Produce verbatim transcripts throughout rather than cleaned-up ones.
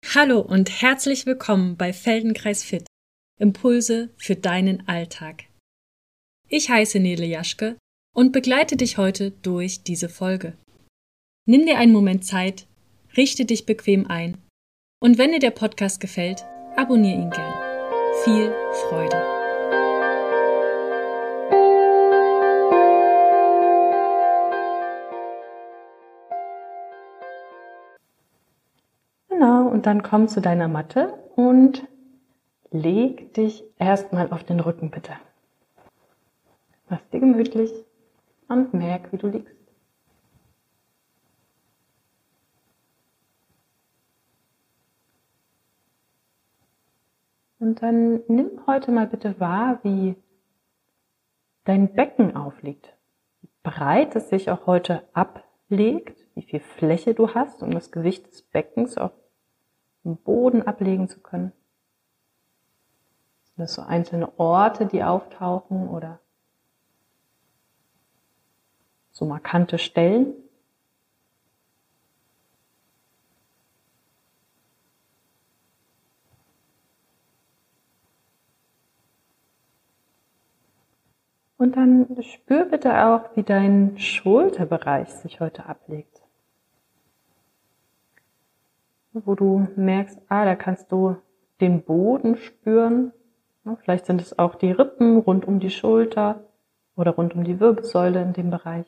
Hallo und herzlich willkommen bei Feldenkreis Fit, Impulse für deinen Alltag. Ich heiße Nele Jaschke und begleite dich heute durch diese Folge. Nimm dir einen Moment Zeit, richte dich bequem ein und wenn dir der Podcast gefällt, abonniere ihn gern. Viel Freude! Genau, und dann komm zu deiner Matte und leg dich erstmal auf den Rücken, bitte. Mach's dir gemütlich und merk, wie du liegst. Und dann nimm heute mal bitte wahr, wie dein Becken aufliegt. Wie breit es sich auch heute ablegt, wie viel Fläche du hast, um das Gewicht des Beckens auf dem Boden ablegen zu können. Sind das so einzelne Orte, die auftauchen oder so markante Stellen? Und dann spür bitte auch, wie dein Schulterbereich sich heute ablegt. Wo du merkst, ah, da kannst du den Boden spüren. Vielleicht sind es auch die Rippen rund um die Schulter oder rund um die Wirbelsäule in dem Bereich.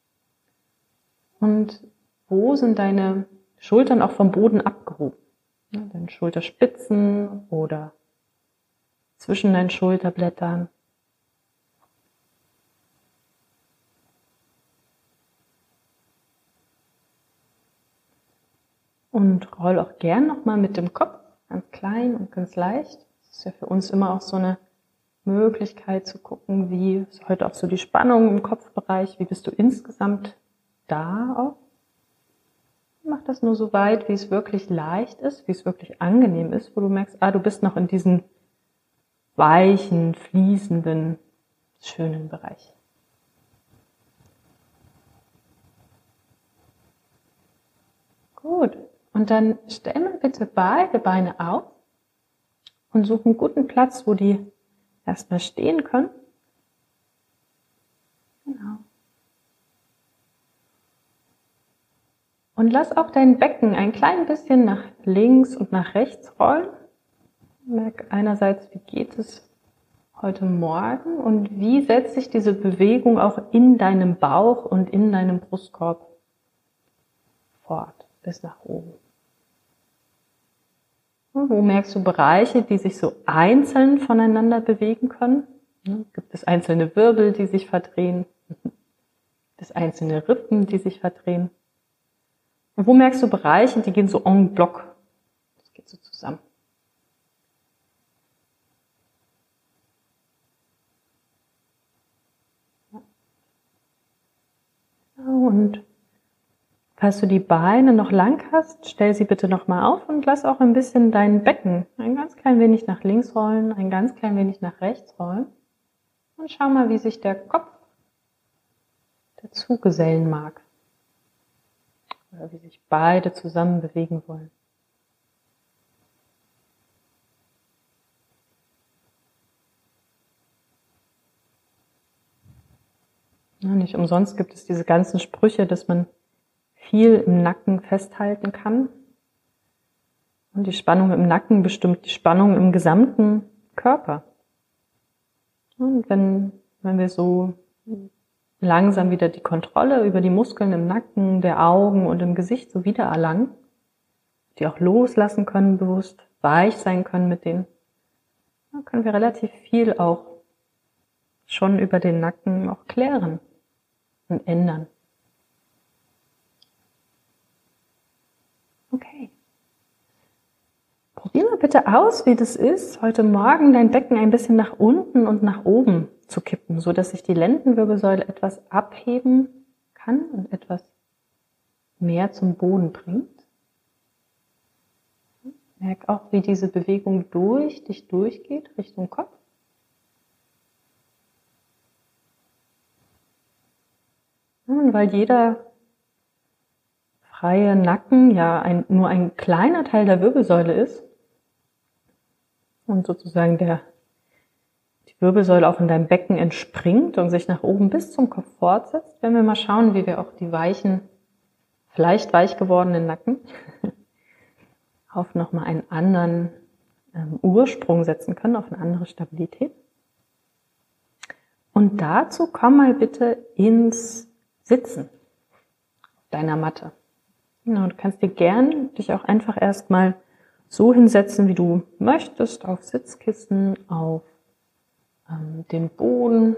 Und wo sind deine Schultern auch vom Boden abgehoben? Deine Schulterspitzen oder zwischen deinen Schulterblättern. Und roll auch gern nochmal mit dem Kopf, ganz klein und ganz leicht. Das ist ja für uns immer auch so eine Möglichkeit zu gucken, wie ist heute auch so die Spannung im Kopfbereich, wie bist du insgesamt da auch. Mach das nur so weit, wie es wirklich leicht ist, wie es wirklich angenehm ist, wo du merkst, ah, du bist noch in diesem weichen, fließenden, schönen Bereich. Gut. Und dann stell mal bitte beide Beine auf und such einen guten Platz, wo die erstmal stehen können. Genau. Und lass auch dein Becken ein klein bisschen nach links und nach rechts rollen. Merk einerseits, wie geht es heute Morgen und wie setzt sich diese Bewegung auch in deinem Bauch und in deinem Brustkorb fort, bis nach oben. Und wo merkst du Bereiche, die sich so einzeln voneinander bewegen können? Gibt es einzelne Wirbel, die sich verdrehen? Gibt es einzelne Rippen, die sich verdrehen? Und wo merkst du Bereiche, die gehen so en bloc? Das geht so zusammen. Und falls du die Beine noch lang hast, stell sie bitte nochmal auf und lass auch ein bisschen dein Becken ein ganz klein wenig nach links rollen, ein ganz klein wenig nach rechts rollen. Und schau mal, wie sich der Kopf dazu gesellen mag. Oder wie sich beide zusammen bewegen wollen. Ja, nicht umsonst gibt es diese ganzen Sprüche, dass man viel im Nacken festhalten kann. Und die Spannung im Nacken bestimmt die Spannung im gesamten Körper. Und wenn, wenn wir so langsam wieder die Kontrolle über die Muskeln im Nacken, der Augen und im Gesicht so wieder erlangen, die auch loslassen können bewusst, weich sein können mit denen, dann können wir relativ viel auch schon über den Nacken auch klären und ändern. Okay. Probier mal bitte aus, wie das ist, heute Morgen dein Becken ein bisschen nach unten und nach oben zu kippen, so dass sich die Lendenwirbelsäule etwas abheben kann und etwas mehr zum Boden bringt. Merk auch, wie diese Bewegung durch dich durchgeht, Richtung Kopf. Und weil jeder freie Nacken ja ein, nur ein kleiner Teil der Wirbelsäule ist und sozusagen der, die Wirbelsäule auch in deinem Becken entspringt und sich nach oben bis zum Kopf fortsetzt, werden wir mal schauen, wie wir auch die weichen, vielleicht weich gewordenen Nacken auf nochmal einen anderen ähm, Ursprung setzen können, auf eine andere Stabilität. Und dazu komm mal bitte ins Sitzen auf deiner Matte. Genau, du kannst dir gern dich auch einfach erstmal so hinsetzen, wie du möchtest, auf Sitzkissen, auf ähm, dem Boden.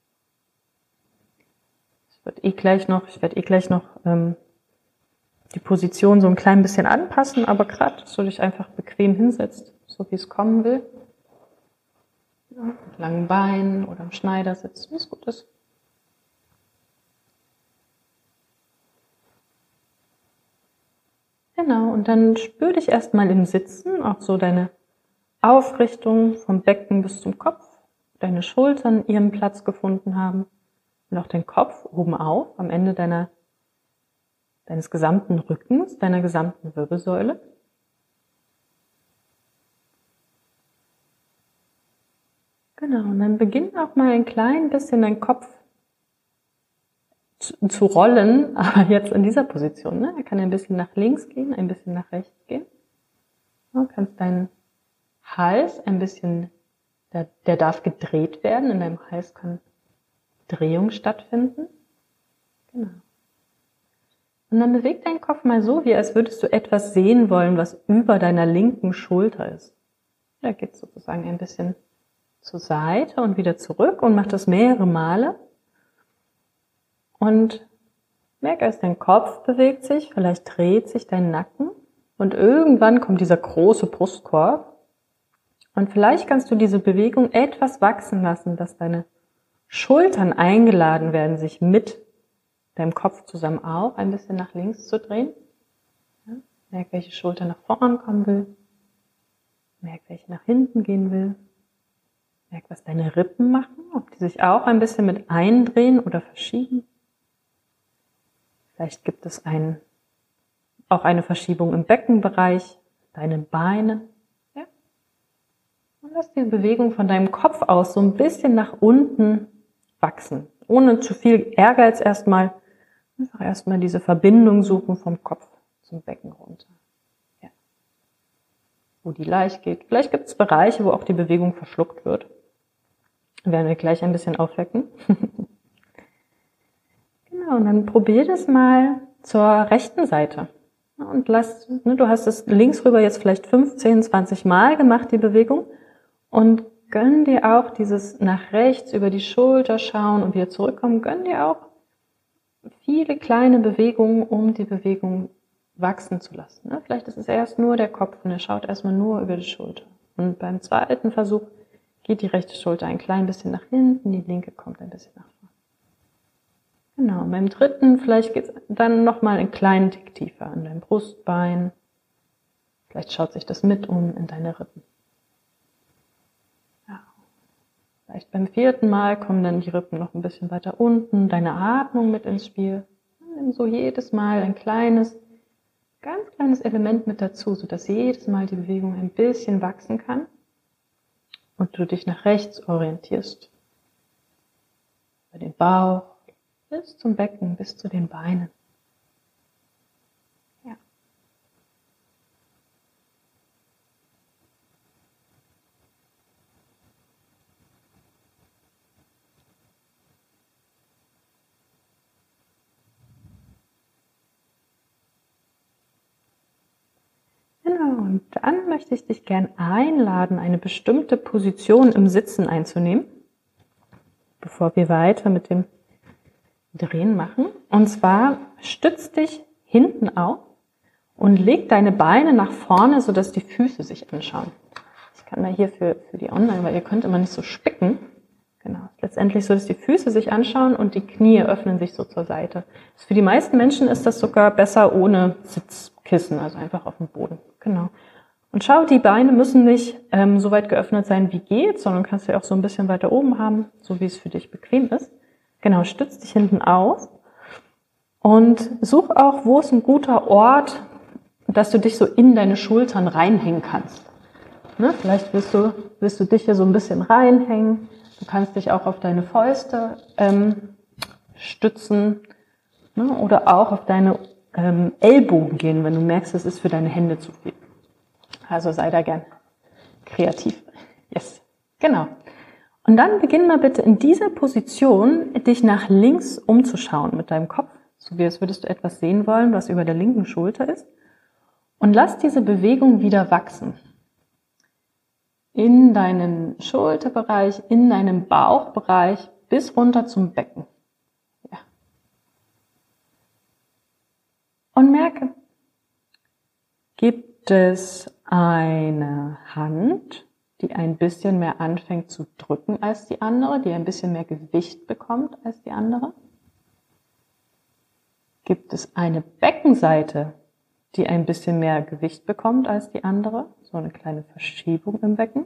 Ich werde eh gleich noch, ich werde eh gleich noch ähm, die Position so ein klein bisschen anpassen, aber gerade, dass du dich einfach bequem hinsetzt, so wie es kommen will. Ja, mit langen Beinen oder im Schneidersitz, wie es gut ist. Genau, und dann spür dich erstmal im Sitzen, auch so deine Aufrichtung vom Becken bis zum Kopf, deine Schultern ihren Platz gefunden haben und auch dein Kopf oben auf, am Ende deiner, deines gesamten Rückens, deiner gesamten Wirbelsäule. Genau, und dann beginn auch mal ein klein bisschen deinen Kopf zu, zu rollen, aber jetzt in dieser Position. Ne? Er kann ein bisschen nach links gehen, ein bisschen nach rechts gehen. Du kannst deinen Hals ein bisschen, der, der darf gedreht werden, in deinem Hals kann Drehung stattfinden. Genau. Und dann beweg deinen Kopf mal so, wie als würdest du etwas sehen wollen, was über deiner linken Schulter ist. Da geht es sozusagen ein bisschen zur Seite und wieder zurück und mach das mehrere Male. Und merk erst, dein Kopf bewegt sich, vielleicht dreht sich dein Nacken und irgendwann kommt dieser große Brustkorb. Und vielleicht kannst du diese Bewegung etwas wachsen lassen, dass deine Schultern eingeladen werden, sich mit deinem Kopf zusammen auch ein bisschen nach links zu drehen. Ja, merk, welche Schulter nach vorn kommen will. Merk, welche nach hinten gehen will. Merk, was deine Rippen machen, ob die sich auch ein bisschen mit eindrehen oder verschieben. Vielleicht gibt es ein, auch eine Verschiebung im Beckenbereich, deine Beine. Ja. Und lass die Bewegung von deinem Kopf aus so ein bisschen nach unten wachsen. Ohne zu viel Ehrgeiz erstmal. Einfach erstmal diese Verbindung suchen vom Kopf zum Becken runter. Ja. Wo die leicht geht. Vielleicht gibt es Bereiche, wo auch die Bewegung verschluckt wird. Werden wir gleich ein bisschen aufwecken. Genau, und dann probier das mal zur rechten Seite. Und lass, ne, du hast es links rüber jetzt vielleicht fünfzehn, zwanzig Mal gemacht, die Bewegung. Und gönn dir auch dieses nach rechts über die Schulter schauen und wieder zurückkommen. Gönn dir auch viele kleine Bewegungen, um die Bewegung wachsen zu lassen. Ne? Vielleicht ist es erst nur der Kopf und er schaut erstmal nur über die Schulter. Und beim zweiten Versuch geht die rechte Schulter ein klein bisschen nach hinten, die linke kommt ein bisschen nach vorne. Genau, und beim dritten, vielleicht geht es dann nochmal einen kleinen Tick tiefer an dein Brustbein. Vielleicht schaut sich das mit um in deine Rippen. Ja. Vielleicht beim vierten Mal kommen dann die Rippen noch ein bisschen weiter unten, deine Atmung mit ins Spiel. Und nimm so jedes Mal ein kleines, ganz kleines Element mit dazu, sodass jedes Mal die Bewegung ein bisschen wachsen kann. Und du dich nach rechts orientierst. Über den Bauch, bis zum Becken, bis zu den Beinen. Ja. Genau, und dann möchte ich dich gern einladen, eine bestimmte Position im Sitzen einzunehmen, bevor wir weiter mit dem Drehen machen. Und zwar stütz dich hinten auf und leg deine Beine nach vorne, sodass die Füße sich anschauen. Ich kann mal hier für, für die Online, weil ihr könnt immer nicht so spicken. Genau. Letztendlich so, dass die Füße sich anschauen und die Knie öffnen sich so zur Seite. Für die meisten Menschen ist das sogar besser ohne Sitzkissen, also einfach auf dem Boden. Genau. Und schau, die Beine müssen nicht ähm, so weit geöffnet sein, wie geht, sondern kannst du auch so ein bisschen weiter oben haben, so wie es für dich bequem ist. Genau, stütz dich hinten auf Und such auch, wo ist ein guter Ort, dass du dich so in deine Schultern reinhängen kannst. Ne? Vielleicht willst du, willst du dich hier so ein bisschen reinhängen. Du kannst dich auch auf deine Fäuste ähm, stützen, ne? Oder auch auf deine ähm, Ellbogen gehen, wenn du merkst, es ist für deine Hände zu viel. Also sei da gern kreativ. Yes, genau. Und dann beginn mal bitte in dieser Position, dich nach links umzuschauen mit deinem Kopf, so wie als würdest du etwas sehen wollen, was über der linken Schulter ist. Und lass diese Bewegung wieder wachsen. In deinen Schulterbereich, in deinem Bauchbereich bis runter zum Becken. Ja. Und merke, gibt es eine Hand, die ein bisschen mehr anfängt zu drücken als die andere, die ein bisschen mehr Gewicht bekommt als die andere? Gibt es eine Beckenseite, die ein bisschen mehr Gewicht bekommt als die andere? So eine kleine Verschiebung im Becken.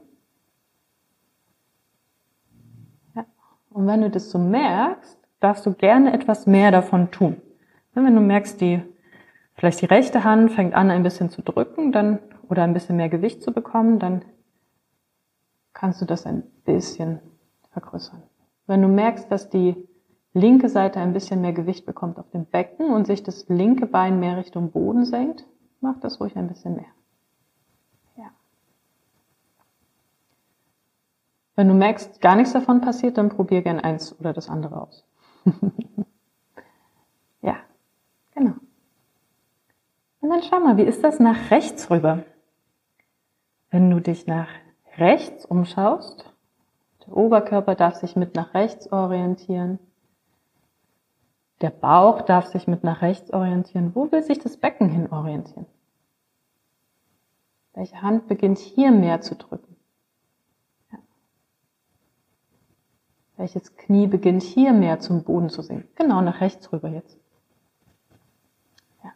Ja. Und wenn du das so merkst, darfst du gerne etwas mehr davon tun. Wenn du merkst, die, vielleicht die rechte Hand fängt an, ein bisschen zu drücken, dann, oder ein bisschen mehr Gewicht zu bekommen, dann kannst du das ein bisschen vergrößern. Wenn du merkst, dass die linke Seite ein bisschen mehr Gewicht bekommt auf dem Becken und sich das linke Bein mehr Richtung Boden senkt, mach das ruhig ein bisschen mehr. Ja. Wenn du merkst, gar nichts davon passiert, dann probier gern eins oder das andere aus. Ja, genau. Und dann schau mal, wie ist das nach rechts rüber? Wenn du dich nach rechts umschaust, der Oberkörper darf sich mit nach rechts orientieren, der Bauch darf sich mit nach rechts orientieren. Wo will sich das Becken hin orientieren? Welche Hand beginnt hier mehr zu drücken? Ja. Welches Knie beginnt hier mehr zum Boden zu sinken? Genau, nach rechts rüber jetzt. Ja.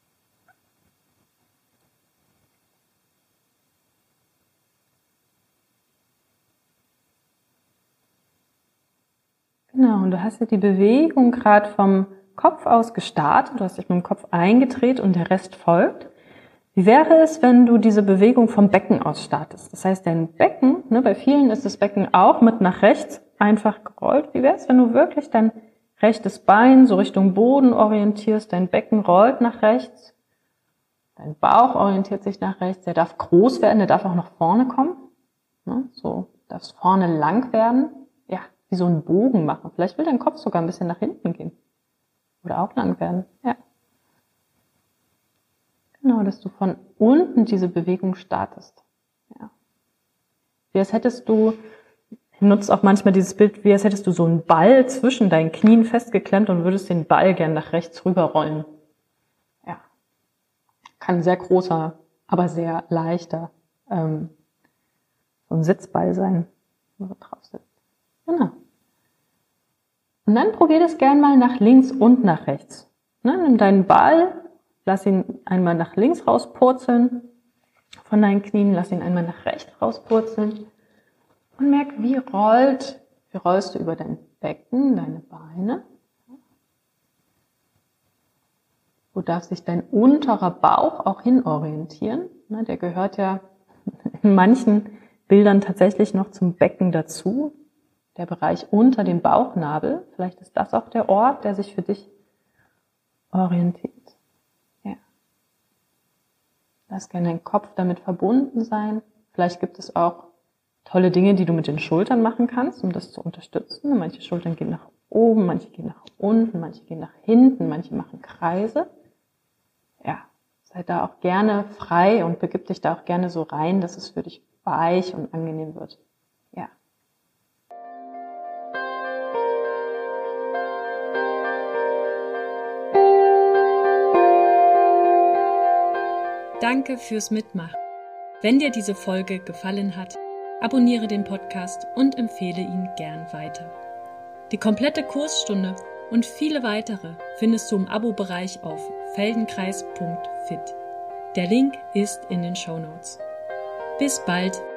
Genau, und du hast ja die Bewegung gerade vom Kopf aus gestartet, du hast dich mit dem Kopf eingedreht und der Rest folgt. Wie wäre es, wenn du diese Bewegung vom Becken aus startest? Das heißt, dein Becken, ne, bei vielen ist das Becken auch mit nach rechts einfach gerollt. Wie wäre es, wenn du wirklich dein rechtes Bein so Richtung Boden orientierst, dein Becken rollt nach rechts, dein Bauch orientiert sich nach rechts, der darf groß werden, der darf auch nach vorne kommen, ne, so darf es vorne lang werden. Ja, wie so einen Bogen machen. Vielleicht will dein Kopf sogar ein bisschen nach hinten gehen. Oder auch lang werden. Ja. Genau, dass du von unten diese Bewegung startest. Ja. Wie als hättest du, ich nutze auch manchmal dieses Bild, wie als hättest du so einen Ball zwischen deinen Knien festgeklemmt und würdest den Ball gern nach rechts rüber rollen. Ja. Kann ein sehr großer, aber sehr leichter ähm, so ein Sitzball sein, wo du drauf sitzt. Genau. Und dann probier das gern mal nach links und nach rechts. Ne, nimm deinen Ball, lass ihn einmal nach links rauspurzeln von deinen Knien, lass ihn einmal nach rechts rauspurzeln und merk, wie rollt, wie rollst du über dein Becken, deine Beine. Wo darf sich dein unterer Bauch auch hinorientieren? Ne, der gehört ja in manchen Bildern tatsächlich noch zum Becken dazu. Der Bereich unter dem Bauchnabel, vielleicht ist das auch der Ort, der sich für dich orientiert. Ja. Lass gerne dein Kopf damit verbunden sein. Vielleicht gibt es auch tolle Dinge, die du mit den Schultern machen kannst, um das zu unterstützen. Manche Schultern gehen nach oben, manche gehen nach unten, manche gehen nach hinten, manche machen Kreise. Ja, sei da auch gerne frei und begib dich da auch gerne so rein, dass es für dich weich und angenehm wird. Ja. Danke fürs Mitmachen. Wenn dir diese Folge gefallen hat, abonniere den Podcast und empfehle ihn gern weiter. Die komplette Kursstunde und viele weitere findest du im Abo-Bereich auf feldenkreis punkt fit. Der Link ist in den Shownotes. Bis bald!